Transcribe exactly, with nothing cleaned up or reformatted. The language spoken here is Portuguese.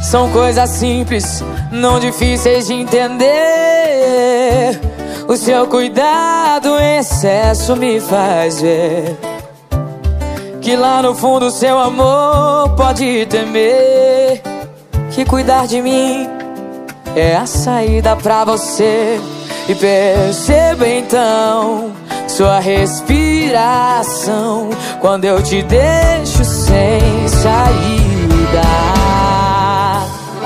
São coisas simples, não difíceis de entender. O seu cuidado em excesso me faz ver que lá no fundo seu amor pode temer. Que cuidar de mim é a saída pra você. E perceba então sua respiração quando eu te deixo sem saída.